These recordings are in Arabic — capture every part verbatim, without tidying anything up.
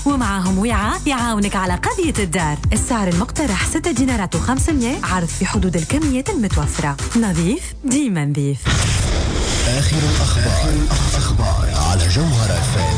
ومعاهم وعاء يعاونك على قضية الدار. السعر المقترح ستة دينارات وخمسمية، عرض في حدود الكمية المتوفرة. نظيف ديما نظيف. آخر الأخبار, آخر الأخبار على جوهر اف ام.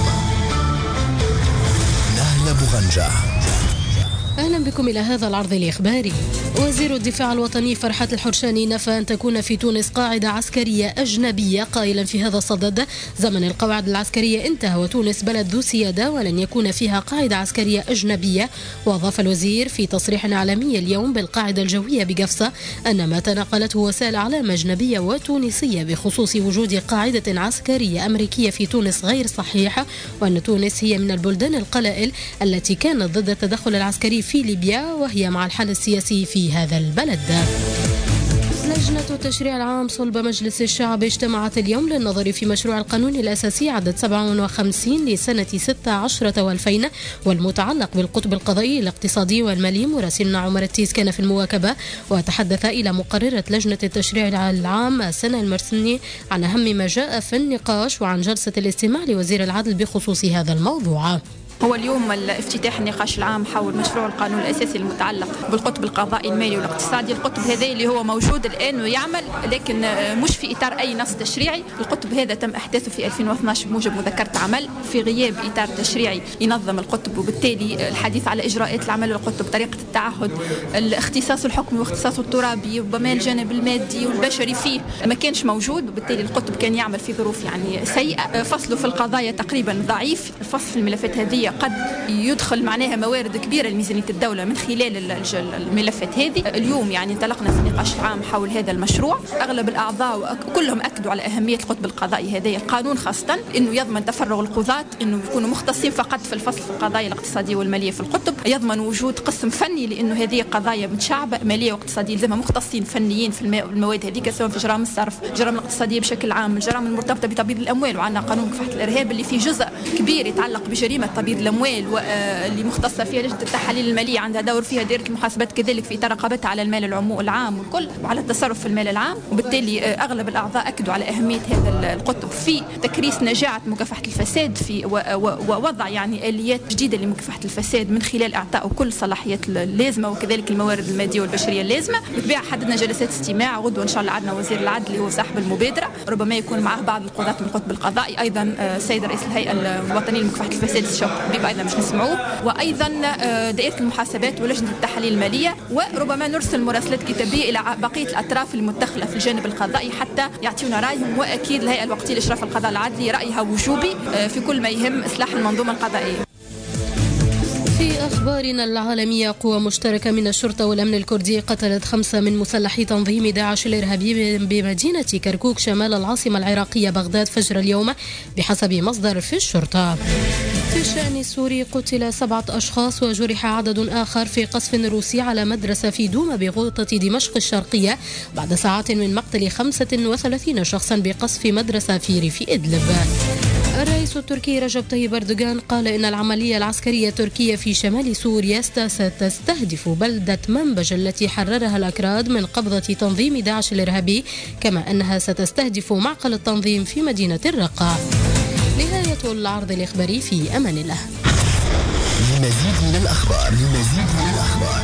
نهلة بوغنجة. أهلا بكم إلى هذا العرض الإخباري. وزير الدفاع الوطني فرحات الحرشاني نفى أن تكون في تونس قاعدة عسكرية أجنبية، قائلا في هذا الصدد: زمن القواعد العسكرية انتهى، وتونس بلد ذو سيادة ولن يكون فيها قاعدة عسكرية أجنبية. وأضاف الوزير في تصريح إعلامي اليوم بالقاعدة الجوية بقفصة أن ما تناقلته وسائل إعلام أجنبية وتونسية بخصوص وجود قاعدة عسكرية أمريكية في تونس غير صحيحة، وأن تونس هي من البلدان القلائل التي كانت ضد التدخل العسكري في ليبيا، وهي مع الحال السياسي في هذا البلد. لجنة التشريع العام صلب مجلس الشعب اجتمعت اليوم للنظر في مشروع القانون الأساسي عدد سبعة وخمسين لسنة ستة عشر والفين والمتعلق بالقطب القضائي الاقتصادي والمالي. مراسلنا عمر التيس كان في المواكبة وتحدث إلى مقررة لجنة التشريع العام سنة المرسني عن أهم ما جاء في النقاش وعن جلسة الاستماع لوزير العدل بخصوص هذا الموضوع. هو اليوم الافتتاح النقاش العام حول مشروع القانون الأساسي المتعلق بالقطب القضائي المالي والاقتصادي. القطب هذا اللي هو موجود الآن ويعمل، لكن مش في إطار أي نص تشريعي. القطب هذا تم إحداثه في ألفين واثني عشر بموجب مذكرة عمل في غياب إطار تشريعي ينظم القطب، وبالتالي الحديث على إجراءات العمل للقطب، طريقة التعهد، الاختصاص الحكمي واختصاصه الترابي، ربما الجانب المادي والبشري فيه ما كانش موجود، وبالتالي القطب كان يعمل في ظروف يعني سيئة. فصله في القضايا تقريبا ضعيف. الفصل في الملفات هذه قد يدخل معناها موارد كبيرة لميزانية الدولة من خلال الملفات هذه. اليوم يعني انطلقنا في النقاش العام حول هذا المشروع. أغلب الأعضاء كلهم أكدوا على أهمية القطب القضائي هذا القانون، خاصة أنه يضمن تفرغ القضاة، أنه يكونوا مختصين فقط في الفصل في القضايا الاقتصادية والمالية في القطب. يضمن وجود قسم فني، لأنه هذه قضايا متشعبة مالية واقتصادية، لازمها مختصين فنيين في المواد هذيك، سواء في جرائم الصرف، الجرائم الاقتصادية بشكل عام، الجرائم المرتبطة بتبييض الأموال. وعندنا قانون مكافحة الإرهاب اللي فيه جزء كبير يتعلق بجريمة تبييض الأموال، واللي مختصة فيها لجنة التحاليل المالية، عندها دور فيها دائرة المحاسبات كذلك في إطار رقابتها على المال العام والكل وعلى التصرف في المال العام. وبالتالي أغلب الأعضاء أكدوا على أهمية هذا القطب في تكريس نجاعة مكافحة الفساد، في ووضع يعني آليات جديدة لمكافحة الفساد من خلال إعطاء كل الصلاحيات اللازمة وكذلك الموارد المادية والبشرية اللازمة. بالطبيعة حددنا جلسات استماع غدوة إن شاء الله. عندنا وزير العدل اللي هو صاحب المبادرة، ربما يكون معه بعض القضاة من القطب القضائي، أيضا السيد رئيس الهيئة الوطنية لمكافحة الفساد الشوق بيب أيضا مش نسمعوه، وأيضا دائرة المحاسبات ولجنة التحاليل المالية. وربما نرسل مراسلات كتابية إلى بقية الأطراف المدخلة في الجانب القضائي حتى يعطيونا رأيهم. وأكيد الهيئة الوقتية لإشراف القضاء العدلي رأيها وجوبي في كل ما يهم إصلاح المنظومة القضائية. في أخبارنا العالمية، قوى مشتركة من الشرطة والأمن الكردي قتلت خمسة من مسلحي تنظيم داعش الإرهابي بمدينة كركوك شمال العاصمة العراقية بغداد فجر اليوم بحسب مصدر في الشرطة. في الشأن السوري، قتل سبعة أشخاص وجرح عدد آخر في قصف روسي على مدرسة في دوما بغوطة دمشق الشرقية بعد ساعات من مقتل خمسة وثلاثين شخصا بقصف مدرسة في ريف إدلب. الرئيس التركي رجب طيب أردوغان قال إن العملية العسكرية التركية في شمال سوريا ستستهدف بلدة منبج التي حررها الأكراد من قبضة تنظيم داعش الإرهابي، كما أنها ستستهدف معقل التنظيم في مدينة الرقة. نهاية العرض الإخباري، في أمان الله. لمزيد من الأخبار لمزيد من الأخبار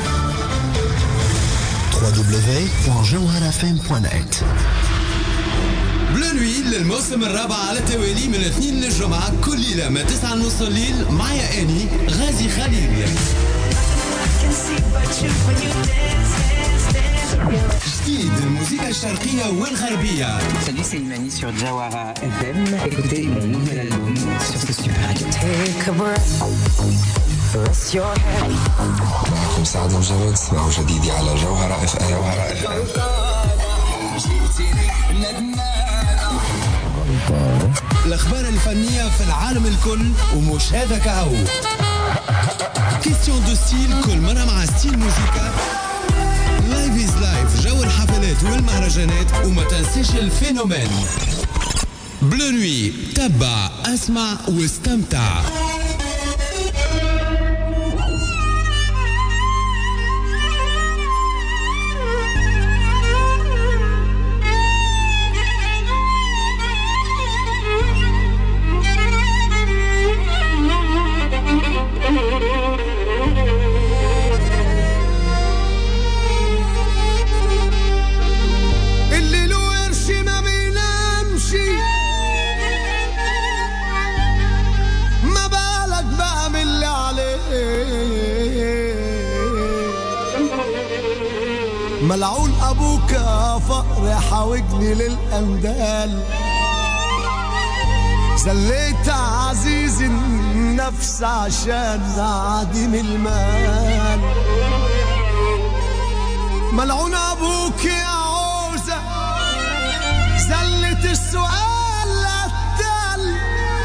دبليو دبليو دبليو دوت جوهر اف ام دوت نت. بلونوي للموسم الرابع على التوالي من الاثنين للجمعة كل ليلة من تسعة ونص الليل مع ياني غازي خليل. جديد الموسيقى الشرقية والغربية. Salut, c'est Imani sur Jawara اف ام. Écoutez mon nouvel album sur ce super radio. Take a breath. Rest your head. معكم سعد مجرد، اسمعوا جديدي على جوهرة اف ام. جوهرة اف ام. الأخبار الفنية في العالم الكل ومش هذا كهو. كيستيون دو ستيل كل مرة مع ستيل موسيقى. لايف إز لايف، جو الحفلات والمهرجانات، وما تنسيش الفينومين. بلو نوي، تبع اسمع واستمتع. ملعون أبوك يا فقر حاوجني للأندال. زليت عزيز النفس عشان عديم المال. ملعون أبوك يا عوزة زلت السؤال للتل.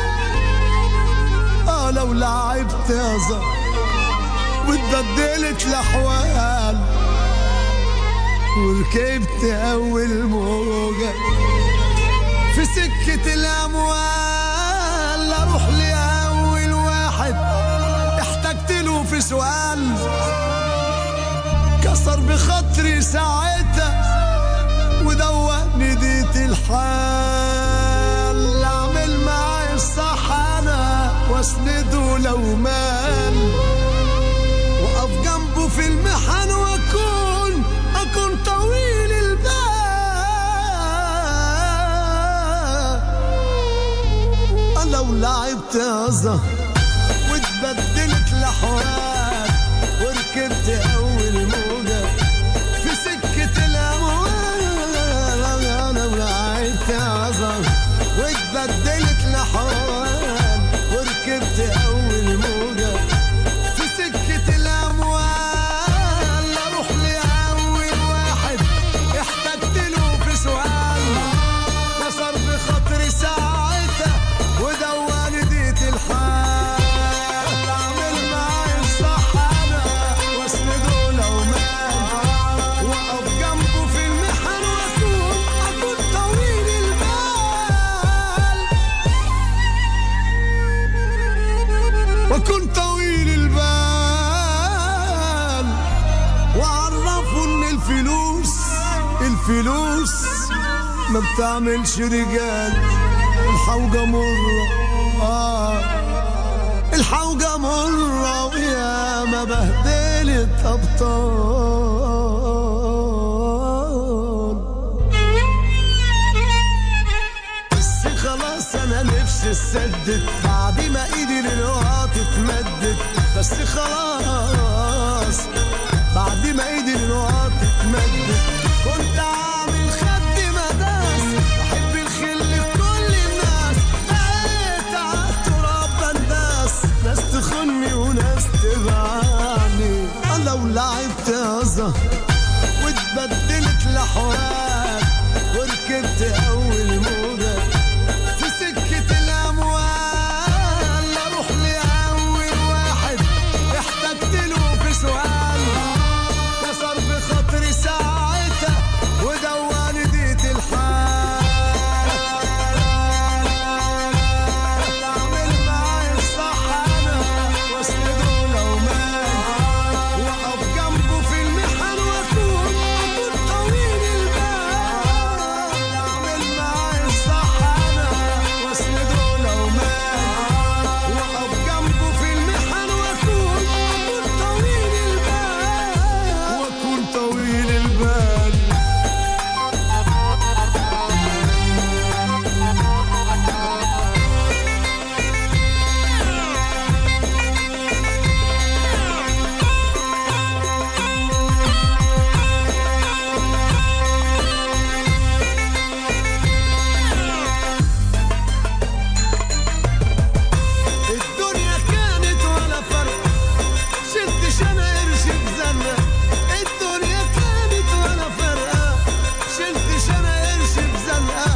آه لو لعبت يا زهر واتبدلت الأحوال وركبت أول موجة في سكة الأموال. أروح لأول واحد احتجت له في سؤال كسر بخاطري ساعتها ودوقني ديت الحال. أعمل معي الصح أنا واسنده لو مال وقف جنبه في المحن وأكون أكون طويل البال. لو لعبت يا زهر واتبدلت الأحوال وركبت أول موجة في سكة الأموال. لو لعبت يا زهر واتبدلت الأحوال وركبت أول موجة في سكة الأموال. أروح لأول واحد احتجت له في سؤال كسر بخاطري ساعتها ودواني ديت الحال. أعمل معي الصح أنا واسنده لو مال وأقف جنبه في المحن وأكون أكون طويل البال وأكون طويل البال. وعرفوا إن الفلوس الفلوس ما بتعملش رجال. الحوجة مرة آه الحوجة مرة ويا ما بهدلت أبطال. بس خلاص أنا نفسي اتسدد بعد ما إيدي للوقت اتمدت. بس خلاص بعد ما إيدي للوقت اتمدت. كنت عامل خد مداس بحب الخل في كل الناس. بقيت عالتراب بنداس ناس تخني وناس تبعني. لو لعبت يا زهر واتبدلت الأحوال وركبت أول موجة في سكة الأموال. أروح لأول واحد احتجت له في سؤال كسر بخاطري ساعتها ودواني ديت الحال. أعمل معي الصح أنا واسنده لو مال وأقف جنبه في المحن وأكون أكون طويل البال. أعمل معي الصح أنا واسنده لو مال وأقف جنبه في المحن وأكون أكون طويل البال وأكون طويل البال. الدنيا كانت ولا فرق شلتش انا قرش بزنة. الدنيا كانت ولا فرقة شلتش انا قرش بزنقة.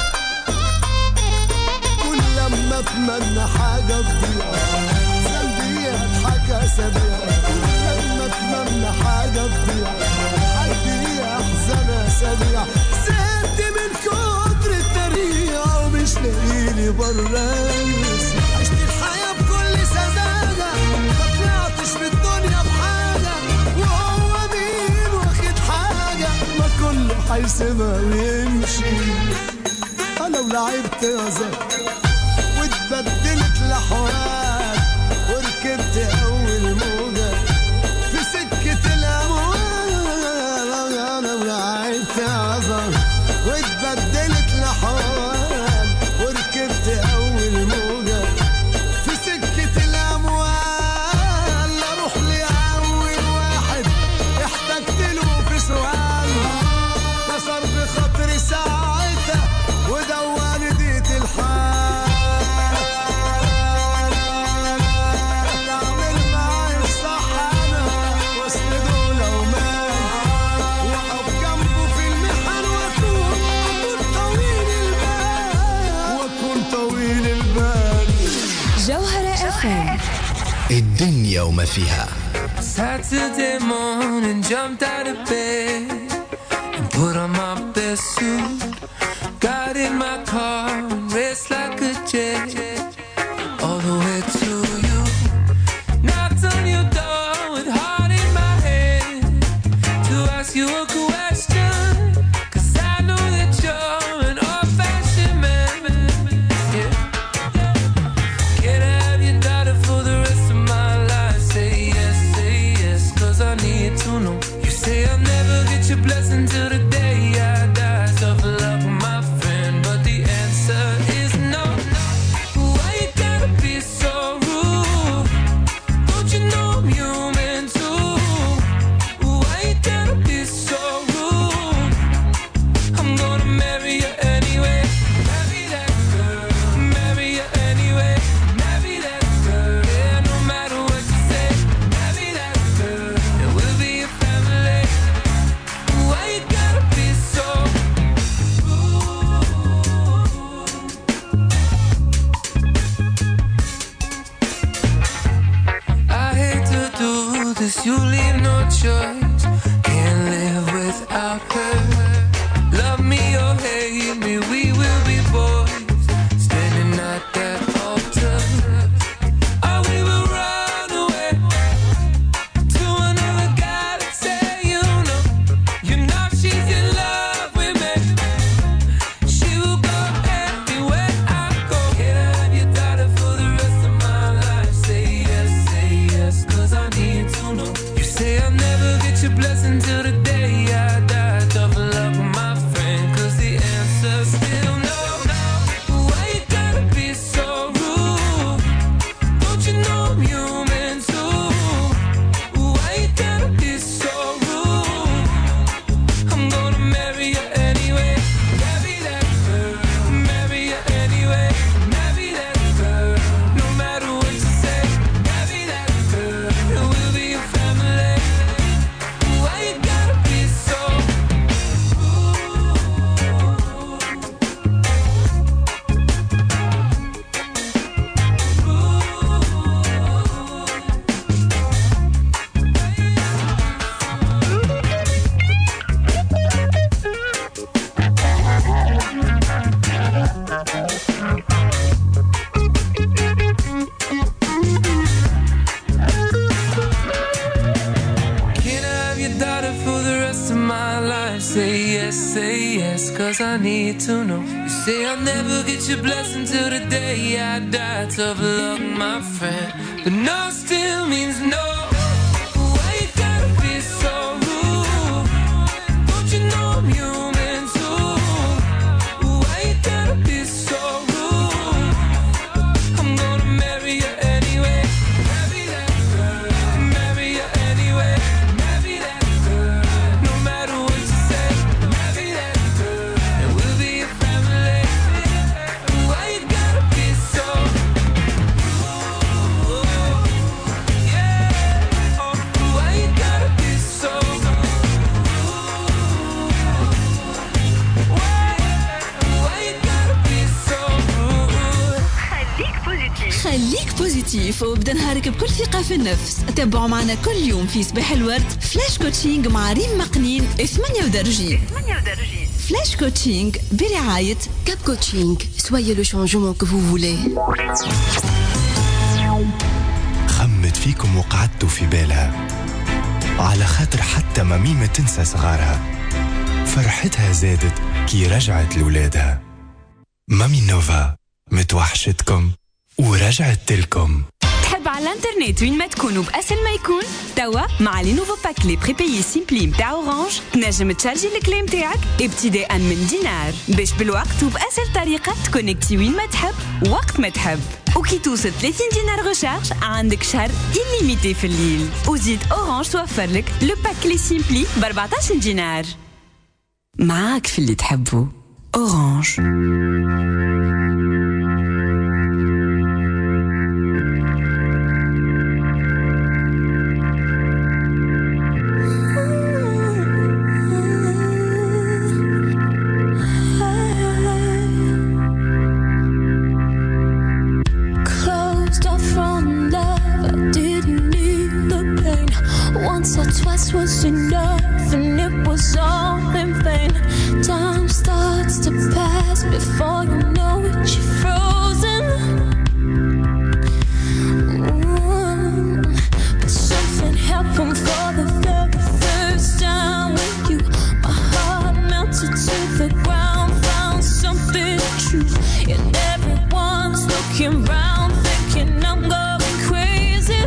كل لما اتمنى حاجة تضيع ذنبي اضحك اسابيع. لما اتمنى حاجة تضيع حدي احزن اسابيع. زهقت من كتر التريقة ومش لاقيلي برانس. عشت الحياة بكل سذاجة ما طلعتش في الدنيا بحاجة. وهو مين واخد حاجة ما كله هيسيبها ويمشي. لو لعبت يا زهر واتبدلت الأحوال وركبت أول موجة في سكة الأموال. لو لعبت يا زهر واتبدلت الأحوال وركبت أول موجة في سكة الأموال. أروح لأول واحد احتجت له في سؤال الدنيا وما فيها. Saturday morning, jumped out of bed and put on my best suit. Got in my car and raced like a jet all the way to you. Knocked on your door with heart in my head to ask you a question, 'cause I know that you're an old-fashioned man. Yeah. Can I have your daughter for the rest of my life? Say yes, say yes, 'cause I need to know. You say I'll never get your blessing till the day I die. Tough love with my friend, but the answer is no. Why you gotta be so rude? Don't you know I'm human too? Why you gotta be so rude? I'm gonna marry you anyway. Marry that girl. Marry you anyway. Marry that girl. Yeah, no matter what you say. Marry that girl. And we'll be a family. Why you gotta be so rude? I hate to do this, you leave no choice. Can't live without her. Love me or hate me, we will be boys standing at that altar. Or we will run away to another guy that say you know, you know she's in love with me. She will go anywhere I go. Can I have your daughter for the rest of my life? Say yes, say yes, 'cause I need to know. You say I'll never get your blessing till the day I die. Tough love with my friend, 'cause the answer's still no. Why you gotta be so rude? Don't you know I'm human too? Why you gotta be so rude? I'm gonna marry you anyway. Marry that girl. Marry you anyway. Marry that girl. No matter what you say. Marry that girl. And we'll be a family. Why you gotta be so Can I have your daughter for the rest of my life? Say yes, say yes, 'cause I need to know. You say I'll never get your blessing till the day I die. Tough luck, my friend, but no still means no. Why you gotta be so rude? Don't you know I'm human too? Why you gotta be so rude? I'm gonna marry you anyway. Marry that girl. Marry you anyway. Marry that girl. No matter what you say. Marry that girl. And we'll be a family. Why you gotta be so rude? Yeah. Oh, why you gotta be so rude? Why? Why you gotta be so rude? خليك بوزيتيف وابدا نهارك بكل ثقة في النفس. تابعوا معنا كل يوم في صباح الورد فلاش كوتشينج مع ريم مقنين ثمانية ودرجين. فلاش كوتشينج برعاية Cap Coaching, soyez le changement que vous voulez. خمت فيكم وقعدتوا في بالها على خاطر حتى مميمة تنسى صغارها. فرحتها زادت كي رجعت لولادها. مامي نوفا متوحشتكم ورجعت لكم. تحب على الانترنت وين ما تكون وبأسهل ما يكون؟ توا مع لي نوفو باك لي بريبيي سيمبلي متاع اورانج تنجم تشارجي الكليم تاعك ابتداء من دينار باش بالوقت وبأسهل طريقة تكونكتي وين ما تحب وقت ما تحب. وكي توصل ثلاثين دينار ريشارج عندك شهر إليميتي في الليل. وزيد اورانج توفر لك لو باك لي سيمبلي ب أربعطاش دينار. معاك في اللي تحبه اورانج. Closed off from love, I did twice was enough, and it was all in vain. Time starts to pass before you know it, you're frozen. Ooh. But something happened for the very first time with you. My heart melted to the ground, found something true, and everyone's looking round, thinking I'm going crazy.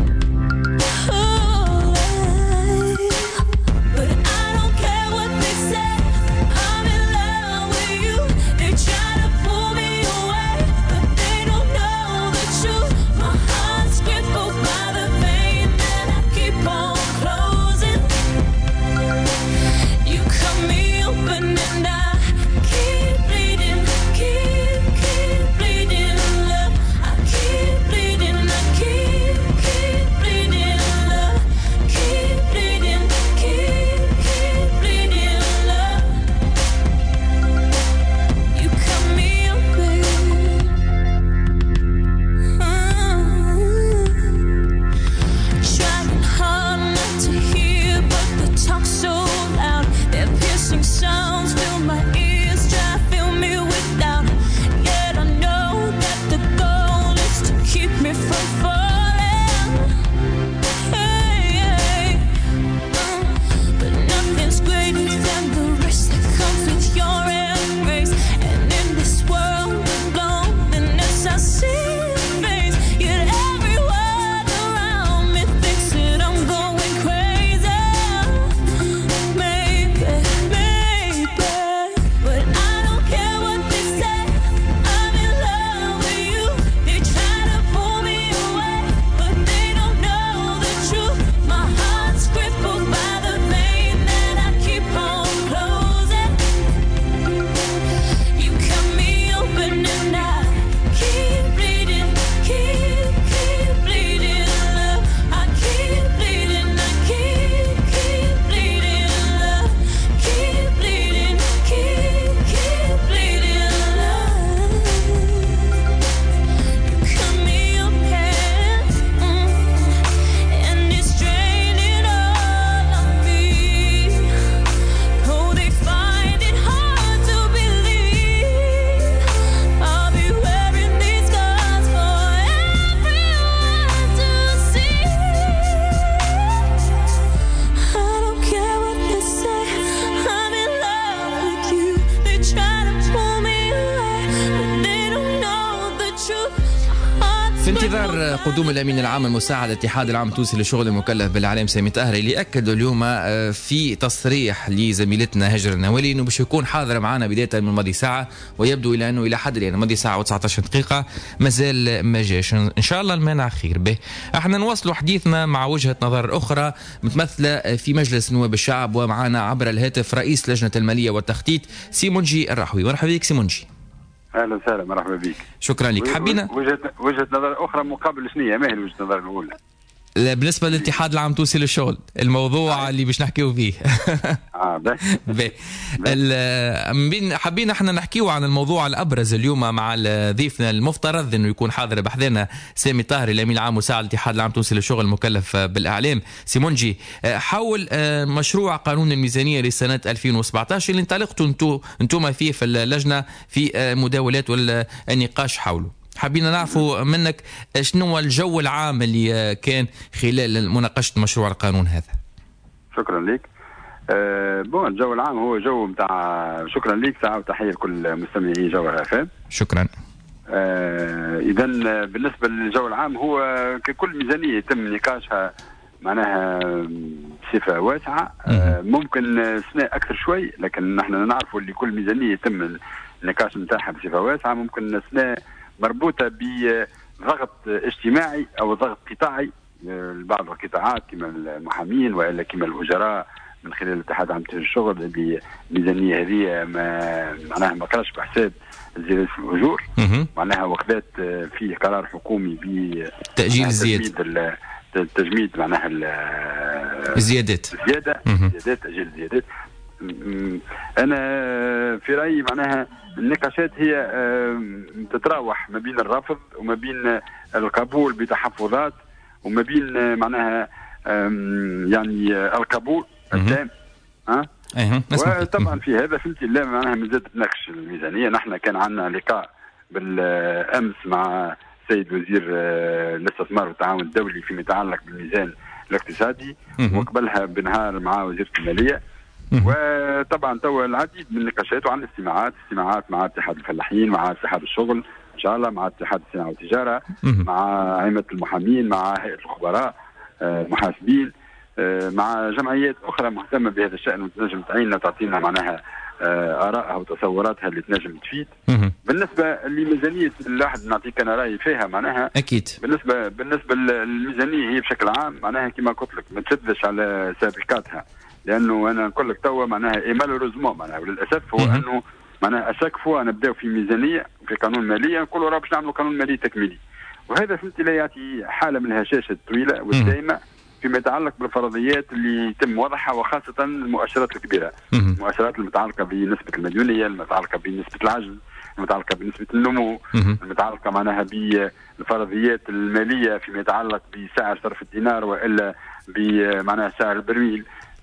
قدوم الأمين العام المساعد الاتحاد العام التونسي للشغل المكلف بالإعلام سامي طاهري، اللي أكدوا اليوم في تصريح لزميلتنا هجر النوالي أنه باش يكون حاضر معنا بداية من ماضي ساعة، ويبدو إلى أنه إلى حد الآن ماضي ساعة وتسعة عشر دقيقة مازال ما جاش. إن شاء الله المانع خير به. احنا نواصلوا حديثنا مع وجهة نظر أخرى متمثلة في مجلس نواب الشعب، ومعنا عبر الهاتف رئيس لجنة المالية والتخطيط سيمونجي الرحوي. مرحبا بك سيمونجي. اهلا وسهلا، مرحبا بك. شكرا لك. حبينا وجهه وجهه نظر اخرى مقابل شنو ما هي وجهه النظر الاولى؟ بالنسبه للاتحاد العام التونسي للشغل، الموضوع آه. اللي باش نحكيو فيه. اه باهي. حابين احنا نحكيو عن الموضوع الابرز اليوم مع ضيفنا المفترض انه يكون حاضر بحذنا سامي طاهري الامين العام مساعد الاتحاد العام التونسي للشغل المكلف بالاعلام. سيمونجي، حول مشروع قانون الميزانيه لسنه ألفين وسبعة عشر اللي انطلقتوا انتم فيه في اللجنه في مداولات والنقاش حوله. حابين نعرفوا منك شنو هو الجو العام اللي كان خلال مناقشة مشروع القانون هذا. شكرا لك. أه بون الجو العام هو جو متاع، شكرا لك ساعة وتحية لكل مستمعي جوهر اف ام. شكرا. أه اذا بالنسبة للجو العام هو ككل ميزانية يتم نقاشها معناها بصفة واسعة. أه ممكن سنة أكثر شوي، لكن نحن نعرفوا اللي كل ميزانية يتم النقاش نتاعها بصفة واسعة. ممكن سنة مربوطة بضغط اجتماعي أو ضغط قطاعي لبعض القطاعات كما المحامين وإلا كما الأجراء من خلال الاتحاد العام للشغل، اللي الميزانية هذه ما معناها ما كانش بحساب زيادة في الأجور، معناها وخذت فيه قرار حكومي بتأجيل الزيادة تجميد معناها الزيادات الزيادة الزيادات تأجيل الزيادات. أنا في رأيي معناها النقاشات هي تتراوح ما بين الرفض وما بين القبول بتحفظات وما بين معناها يعني القبول التام. ها أه؟ وطبعا في هذا فهمتي لا معناها مازالت تناقش الميزانيه. نحن كان عندنا لقاء بالامس مع سيد وزير الاستثمار والتعاون الدولي فيما يتعلق بالميزان الاقتصادي، وقبلها بنهار مع وزيره الماليه. وطبعا تو العديد من النقاشات وعندنا استماعات استماعات مع اتحاد الفلاحين، مع اتحاد الشغل ان شاء الله، مع اتحاد الصناعه والتجاره، مع عامه المحامين، مع هيئه الخبراء المحاسبين، مع جمعيات اخرى مهتمه بهذا الشان وتنجم تعيننا وتعطينا معناها ارائها وتصوراتها اللي تنجم تفيد. بالنسبه لميزانيه الواحد نعطيك انا رايي فيها معناها اكيد. بالنسبه بالنسبه للميزانيه هي بشكل عام معناها كما قلت لك ما تشدش على سابقاتها، لانه انا نقول لك توا معناها اي مالوريزمون معناها وللاسف هو انه معناها اشاك فوا نبداو في ميزانيه في قانون ماليه نقولوا راه باش نعملوا قانون مالي تكميلي، وهذا فهمتي لا يعطي حاله من الهشاشه الطويله والدائمه فيما يتعلق بالفرضيات اللي يتم وضعها، وخاصه المؤشرات الكبيره، المؤشرات المتعلقه بنسبه المديونيه، المتعلقه بنسبه العجز، المتعلقه بنسبه النمو، المتعلقه معناها بالفرضيات الماليه فيما يتعلق بسعر صرف الدينار والا بمعناها سعر البرميل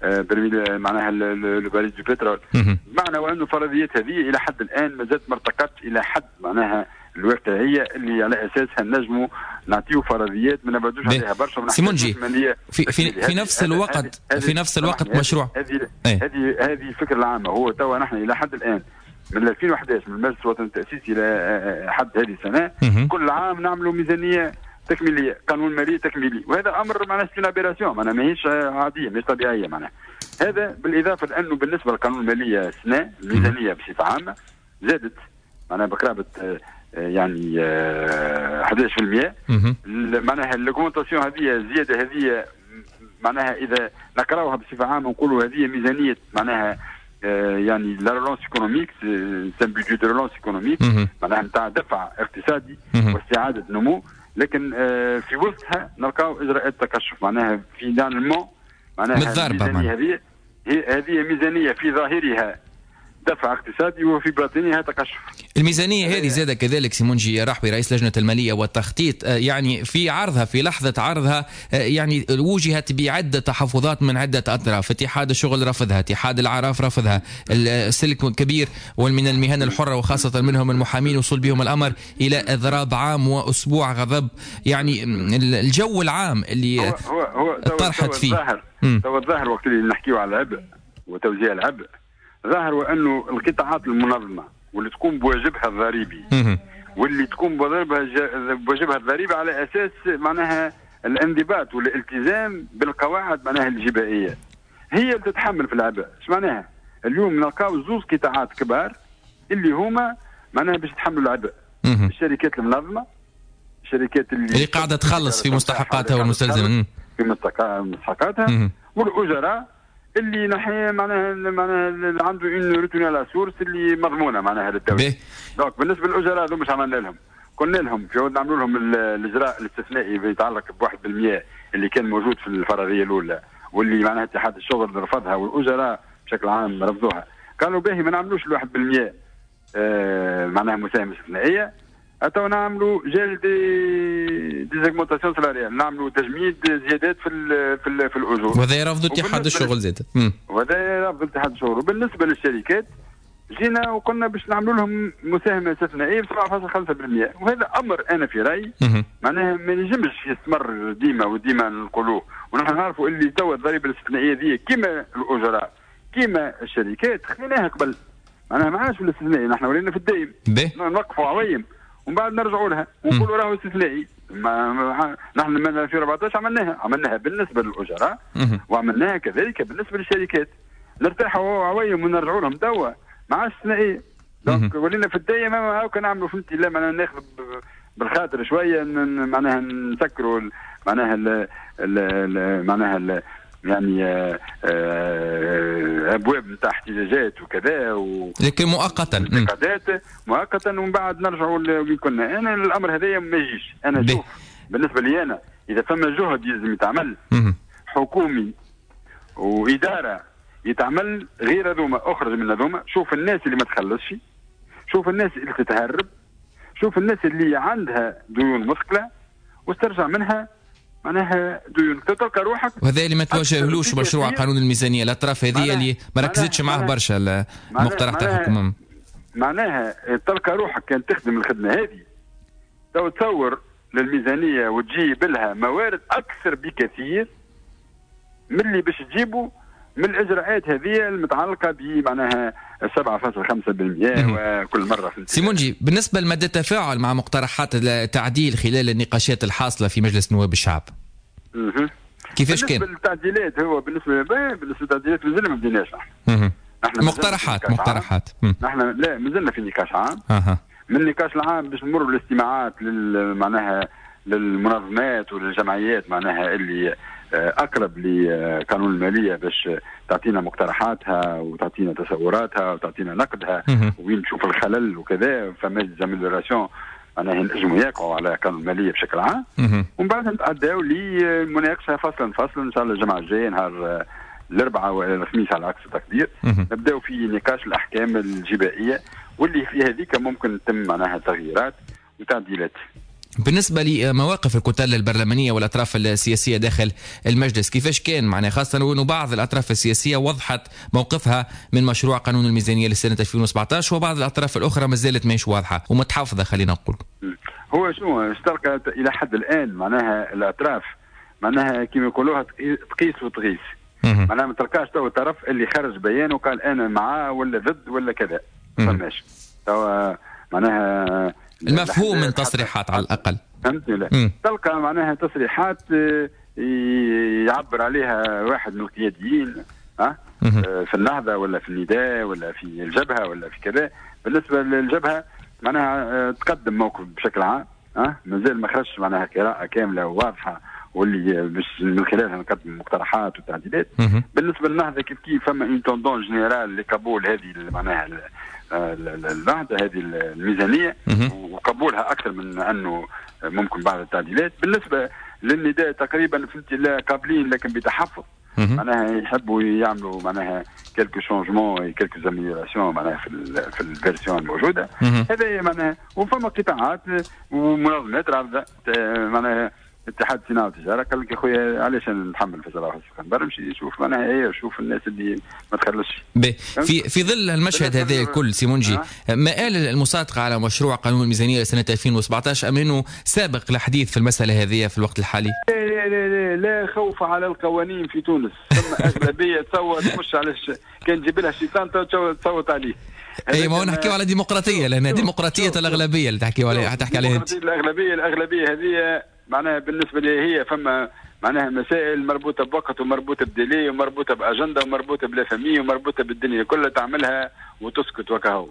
برميل معناها البريد البترول. معنى وانه الفرضيات هذه الى حد الان ما زالت ما ارتقتش الى حد معناها الواقعيه اللي على اساسها نجموا نعطيو فرضيات ما نبعدوش عليها برشا. سيمونجي في في, في نفس الوقت في نفس الوقت مشروع هذه هذه هذه الفكره العامه. هو توا نحن الى حد الان من ألفين وأحد عشر من المجلس الوطني التاسيسي الى حد هذه السنه كل عام نعملوا ميزانيه تكميليه، قانون مالي تكميلي، وهذا امر معناها سي ابيراسيون معناها ماهيش عاديه ماهيش طبيعيه معناها. هذا بالاضافه لانه بالنسبه للقانون الماليه السنه الميزانيه بصفه عامه زادت معناها بقرابه يعني أحد عشر بالمئة. معناها الاوغمونطاسيون هذه الزياده هذه معناها اذا نقراوها بصفه عامه نقولوا هذه ميزانيه معناها يعني لا ريلونس ايكونوميك سان بيجي دو ريلونس ايكونوميك معناها نتاع دفع اقتصادي واستعاده نمو، لكن في وسطها نلقاو اجراءات تكشف معناها في دانمون معناها الميزانيه هذه هذه ميزانيه في ظاهرها دفع اقتصادي وفي باطنها تقشف. الميزانية هذه زادة كذلك سيمونجي رحبي رئيس لجنة المالية والتخطيط يعني في عرضها في لحظة عرضها يعني وجهت بعدة تحفظات من عدة أطراف، اتحاد الشغل رفضها، اتحاد العراف رفضها، السلك كبير ومن المهن الحرة وخاصة منهم المحامين وصل بهم الأمر إلى إضراب عام وأسبوع غضب. يعني الجو العام اللي هو هو, هو طرحت فيه هو الظاهر وقت اللي نحكيو على العبء وتوزيع العبء ظاهر وانه القطاعات المنظمه واللي تقوم بواجبها الضريبي واللي تقوم بواجبها الضريبي على اساس معناها الانضباط والالتزام بالقواعد معناها الجبائيه هي اللي تتحمل في العبء. ايش معناها؟ اليوم نلقاو زوز قطاعات كبار اللي هما معناها باش يتحملوا العبء، الشركات المنظمه، الشركات اللي, اللي قاعده تخلص في مستحقاتها والمستلزم في مستحقاتها، والاجراء اللي نحن معناها معناها اللي عنده انه روتين على سورس اللي مضمونه معناها للدوله. دونك بالنسبه للاجراء هذو مش عملنا لهم، قلنا لهم في نعملوا لهم الاجراء الاستثنائي بيتعلق بواحد بالمئة اللي كان موجود في الفرضيه الاولى واللي معناها اتحاد الشغل رفضها والاجراء بشكل عام رفضوها. قالوا باهي ما نعملوش الواحد بالمئة آه معناها مساهمه استثنائيه، اتوا نعملوا جال دي ديزاغمونتاسيون سالاريال، نعملوا تجميد زيادات في ال في ال في الاجور، وهذا يرفض اتحاد الشغل زاد، وهذا يرفض اتحاد الشغل. وبالنسبه للشركات جينا وقلنا باش نعملوا لهم مساهمه استثنائيه ب سبعة فاصلة خمسة بالمئة، وهذا امر انا في رايي معناها ما ينجمش يستمر ديما وديما نقولوه، ونحن نعرفوا اللي توا الضريبه الاستثنائيه ذي كيما الاجراء كيما الشركات خليناها قبل معناها ما عادش في الاستثنائي، نحن ولينا في الدايم نوقفوا عوايم ومن بعد نرجعوا لها ونقولوا راهو استثنائي. ما ما نحن من ألفين وأربعة عشر عملناها عملناها بالنسبه للاجراء وعملناها كذلك بالنسبه للشركات، نرتاحوا عوايم ونرجعوا لهم توا ما عادش استثنائي. دونك ولينا في الدايم ما هاكا نعملوا فهمتي لا معناها ناخذ بالخاطر شويه معناها نسكروا معناها ال ال معناها ال يعني آآ آآ ابواب نتاع احتجاجات وكذا و... لكن مؤقتا انتقادات مؤقتا ومن بعد نرجعوا لوين كنا. انا الامر هذايا ما يجيش، انا شوف بالنسبه لي انا اذا فما جهد لازم يتعمل حكومي واداره يتعمل غير هذوما، اخرج من هذوما، شوف الناس اللي ما تخلصش، شوف الناس اللي تتهرب، شوف الناس اللي عندها ديون مثقله واسترجع منها معناها ديون تلقى روحك. وهذا اللي ما تواجهلوش مشروع قانون الميزانيه، الاطراف هذه اللي ما ركزتش معاه برشا المقترح تاع الحكومه. معناها تلقى روحك كان تخدم الخدمه هذه تو تصور للميزانيه وتجيب لها موارد اكثر بكثير من اللي باش تجيبوا من الاجراءات هذه المتعلقه بمعناها سبعة فاصلة خمسة بالمئة وكل مره في سيمونجي. بالنسبه لمدى التفاعل مع مقترحات التعديل خلال النقاشات الحاصله في مجلس نواب الشعب مه. كيفاش كان؟ بالنسبه للتعديلات هو بالنسبه بالنسبه للتعديلات مازلنا ما بديناش نحن مقترحات مقترحات نحن لا مازلنا في نقاش عام. أه. من النقاش العام باش نمروا الاستماعات لل معناها للمنظمات وللجمعيات معناها اللي اقرب لقانون الماليه باش تعطينا مقترحاتها وتعطينا تصوراتها وتعطينا نقدها وين تشوف الخلل وكذا فما زاميلوراسيون معناها نجموا يقعوا على قانون الماليه بشكل عام. ومن بعد نتعداو لمناقشه فصلا فصلا ان شاء الله الجمعه الجايه نهار الاربعاء والخميس على عكس التقدير نبداو في نقاش الاحكام الجبائيه واللي في هذيك ممكن تتم معناها تغييرات وتعديلات. بالنسبة لمواقف الكتل البرلمانية والأطراف السياسية داخل المجلس كيفاش كان معناها، خاصة وأنه بعض الأطراف السياسية وضحت موقفها من مشروع قانون الميزانية لسنة ألفين وسبعة عشر وبعض الأطراف الأخرى ما زالت ماهيش واضحة ومتحفظة خلينا نقول. هو شنو اشترك إلى حد الآن معناها الأطراف معناها كما يقولوها تقيس وتغيس معناها ما تلقاش تو الطرف اللي خرج بيان وقال أنا معاه ولا ضد ولا كذا فماش تو معناها المفهوم من تصريحات على الأقل فهمتني لا تلقى معناها تصريحات يعبر عليها واحد من القياديين ها في النهضة ولا في النداء ولا في الجبهة ولا في كذا. بالنسبة للجبهة معناها تقدم موقف بشكل عام ها مازال ما خرجش معناها قراءة كاملة وواضحة واللي باش من خلالها نقدم مقترحات وتعديلات. بالنسبة للنهضة كيف كيف فما اون توندون جينيرال لقبول هذه معناها النهضة هذه الميزانية وقبولها أكثر من أنه ممكن بعض التعديلات. بالنسبة للنداء تقريبا فهمت لا قابلين لكن بتحفظ معناها يحبوا يعملوا معناها كلكو شونجمون كلكو زاميليوراسيون معناها في ال في الفيرسيون الموجودة هذا معناها. وفما قطاعات ومنظمات رافضة معناها اتحاد الصناعه والتجاره قال لك يا خويا علاش نتحمل في صراحه السكن نمشي نشوف معناها ايه شوف الناس اللي ما تخلصش. في في ظل المشهد هذا الكل سيمونجي مآل المصادقه على مشروع قانون الميزانيه لسنه ألفين وسبعة عشر ام انه سابق الحديث في المساله هذه في الوقت الحالي؟ لا لا لا, لا خوف على القوانين في تونس ثم اغلبيه تصوت مش على كان تجيب لها شيطان تصوت عليه. اي ما هو نحكيو على ديمقراطيه لان ديمقراطيه الاغلبيه اللي تحكيو عليها تحكي عليها انت. الاغلبيه الاغلبيه هذه معناها بالنسبه لي هي فما معناها مسائل مربوطه بوقت ومربوطه بديلي ومربوطه باجنده ومربوطه بلا فامي ومربوطه بالدنيا كلها تعملها وتسكت وكهو.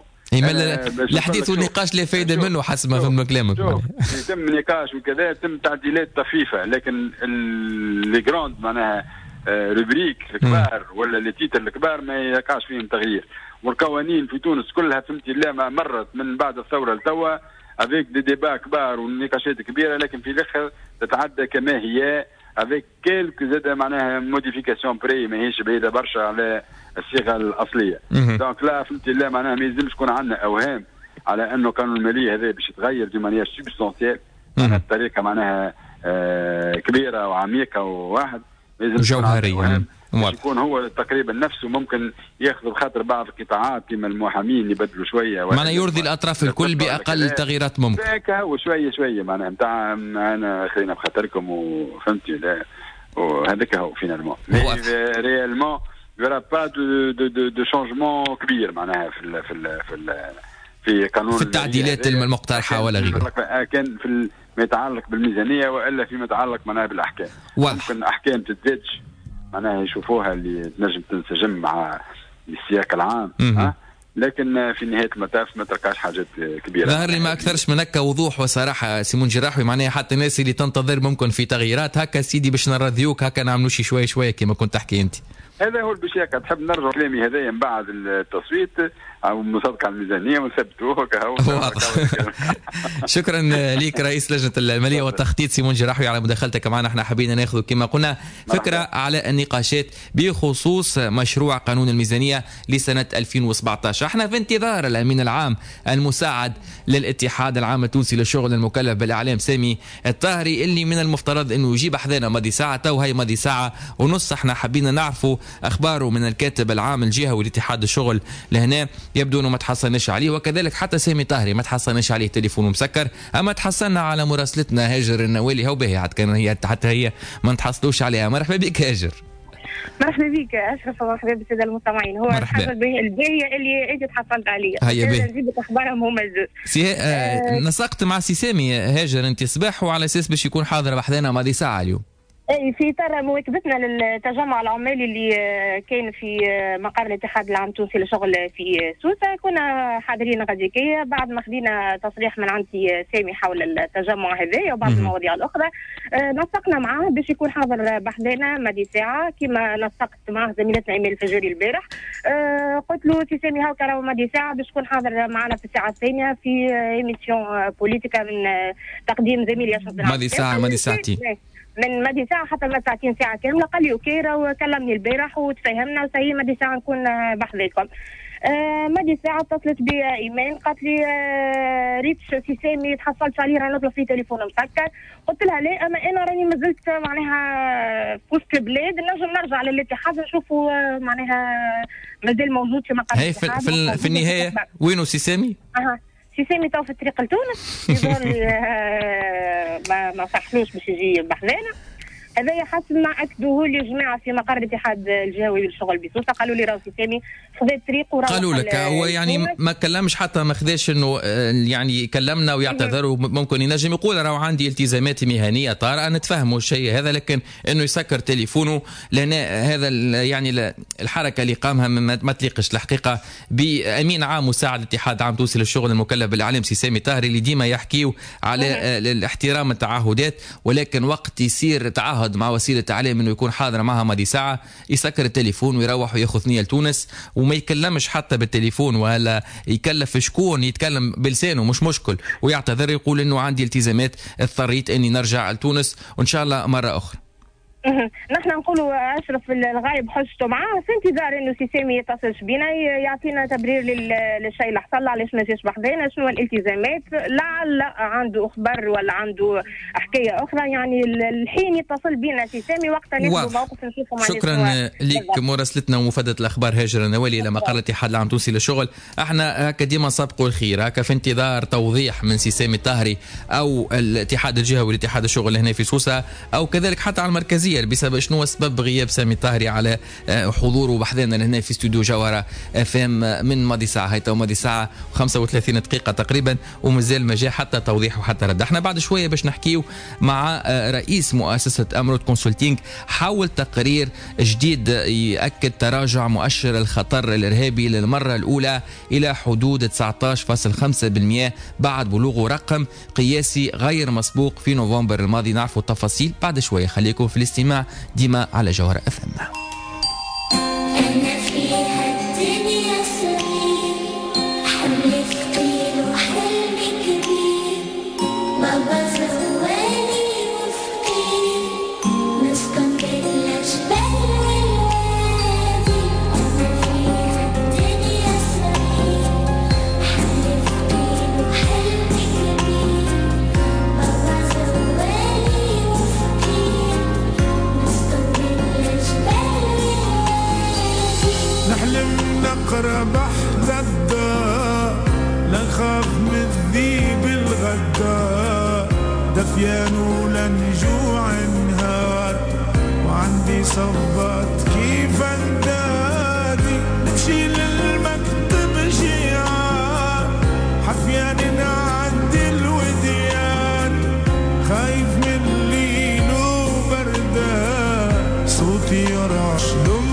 الحديث والنقاش لا فايده منه حسب ما فهم كلامك. يتم نقاش وكذا يتم تعديلات طفيفه لكن لي جراند معناها روبريك الكبار ولا لي تيتر الكبار ما يقعش فيهم تغيير. والقوانين في تونس كلها فهمتي لا ما مرت من بعد الثوره لتوا افيك دي ديبا كبار ونقاشات كبيره لكن في الاخر تتعدى كما هي افيك كيلكو زاد معناها موديفيكاسيون بري ماهيش بعيده برشا على الصيغه الاصليه. دونك لا فهمتي لا معناها ما يلزمش تكون عندنا اوهام على انه قانون الماليه هذا باش يتغير دي مانيير سوبستانسيال بطريقه معناها آه كبيره وعميقه وواحد جوهريه يكون هو تقريبا نفسه ممكن ياخذ بخاطر بعض القطاعات كما المحامين يبدلوا شويه معناها يرضي الاطراف الكل باقل تغييرات ممكن هكا وشويه شويه معناها نتاع انا خلينا بخاطركم وفهمتي لا وهذاك هو فينالمون ريالمون يورا با دو دو دو دو شونجمون كبير معناها في ال في ال في ال في قانون في التعديلات المقترحه ولا غيره كان في ما يتعلق بالميزانيه والا فيما يتعلق معناها بالاحكام ممكن احكام تتزادش معناها يشوفوها اللي تنجم تنسجم مع السياق العام ها لكن في نهايه المطاف ما تلقاش حاجات كبيره. ظهر لي ما اكثرش من هكا وضوح وصراحه سيمون جراحي معناها حتى الناس اللي تنتظر ممكن في تغييرات هكا سيدي باش نرضيوك هكا نعملوا شي شويه شويه كما كنت تحكي انت. هذا هو البشاكة. تحب نرجع كلامي هذايا من بعد التصويت او مصادقه على الميزانيه ونثبتوه كهو. شكرا لك رئيس لجنه الماليه والتخطيط سيمون جراحي على مداخلتك معنا. احنا حابين ناخذ كما قلنا فكره على النقاشات بخصوص مشروع قانون الميزانيه لسنه ألفين وسبعطاش. احنا في انتظار الامين العام المساعد للاتحاد العام التونسي للشغل المكلف بالاعلام سامي الطاهري اللي من المفترض انه يجيب حذانا ماضي ساعه تو هي ماضي ساعه ونص. احنا حابين نعرفوا اخباره من الكاتب العام الجهوي لاتحاد الشغل لهنا. يبدو انه ما تحصلناش عليه، وكذلك حتى سامي طاهري ما تحصلناش عليه، تليفونه مسكر. اما تحصلنا على مراسلتنا هاجر النوالي هو باهي كان هي حتى هي ما نتحصلوش عليها. مرحبا بك هاجر. مرحبا بك اشرف ومرحبا بالساده المستمعين. هو الحاجه الباهيه اللي انت تحصلت عليها هيا باهي نجيب لك اخبارهم هما الزوج. سي آه نسقت مع سي سامي هاجر انت صباح وعلى اساس باش يكون حاضر بحذانا ماضي ساعه اليوم. اي في اطار مواكبتنا للتجمع العمالي اللي كان في مقر الاتحاد العام التونسي للشغل في سوسه، كنا حاضرين غاديكيه بعد ما خدينا تصريح من عندي سامي حول التجمع هذايا وبعض المواضيع الاخرى. نسقنا معاه باش يكون حاضر بحذانا مدي ساعه كما نسقت معه زميلتنا ايميل الفجوري البارح. قلت له سي سامي هاكا راهو مدي ساعه باش تكون حاضر معنا في الساعه الثانيه في ايميسيون بوليتيكا من تقديم زميلي اشرف بن مدي ساعه مدي ساعتين من مدي ساعة حتى ما ساعتين ساعة كاملة. قال لي اوكي راهو كلمني البارح وتفاهمنا وسهي مدي ساعة نكون بحذاكم. آه مدي ساعة اتصلت بي ايمان قالت لي آه ريتش سي سامي تحصلت عليه راه نطلب في تليفون مسكر. قلت لها لا اما انا راني مازلت معناها في وسط البلاد نجم نرجع للاتحاد نشوفوا آه معناها مازال موجود في مقر الاتحاد. في, في, في النهاية وينو سي سامي؟ اها سي سامي تو في الطريق لتونس يظهر ما ما صحلوش باش يجي بحذانا. هذايا حسب ما اكدوه لي جماعه في مقر الاتحاد الجهوي للشغل بسوسه. قالوا لي راهو سي سامي خذ الطريق وراح. قالوا لك هو يعني ما كلمش حتى ما خذاش انه يعني كلمنا ويعتذر وممكن ينجم يقول راهو عندي التزامات مهنيه طارئه نتفهموا الشيء هذا، لكن انه يسكر تليفونه لان هذا يعني الحركه اللي قامها ما تليقش الحقيقه بامين عام مساعد الاتحاد العام التونسي للشغل المكلف بالاعلام سي سامي طاهري اللي ديما يحكيوا على الاحترام التعهدات، ولكن وقت يصير تعهد مع وسيله اعلام انه يكون حاضر معها ماضي ساعه يسكر التليفون ويروح وياخذ نيه لتونس وما يكلمش حتى بالتليفون ولا يكلف شكون يتكلم بلسانه مش مشكل ويعتذر يقول انه عندي التزامات اضطريت اني نرجع لتونس وان شاء الله مره اخرى. نحن نقولوا اشرف الغايب حجته معاه في انتظار انه سي سامي يتصلش بينا يعطينا تبرير للشيء اللي حصل علاش ما جاش بحذانا شنو الالتزامات لعل عنده اخبار ولا عنده حكايه اخرى. يعني الحين يتصل بينا سي سامي وقتها ناخذ موقف نشوفوا معاه. شكرا لك مراسلتنا ومفاده الاخبار هاجر النوالي الى مقر الاتحاد العام التونسي للشغل. احنا هكا ديما نسابقوا الخير هكا في انتظار توضيح من سي سامي الطاهري او الاتحاد الجهوي لاتحاد الشغل هنا في سوسه او كذلك حتى على المركزيه بسبب شنو سبب غياب سامي الطاهري على حضوره بحذانا هنا في استوديو جوهره اف ام من ماضي ساعه هاي تو ماضي ساعه وخمسة وثلاثين دقيقه تقريبا ومازال ما جاء حتى توضيح وحتى رد. احنا بعد شويه باش نحكيو مع رئيس مؤسسه امرود كونسلتينغ حول تقرير جديد يؤكد تراجع مؤشر الخطر الارهابي للمره الاولى الى حدود تسعة عشر فاصلة خمسة بالمئة بعد بلوغه رقم قياسي غير مسبوق في نوفمبر الماضي. نعرفوا التفاصيل بعد شويه. خليكم في الاستماع ديما على جوهرة اف ام. نقرب أحلى الدار لا نخاف من الذيب الغدار دفيان ولا نجوع نهار وعندي صبات كيف اندادي نمشي للمكتب شيعان حفيان نعدي الوديان خايف من الليل وبردان صوتي يرعش دم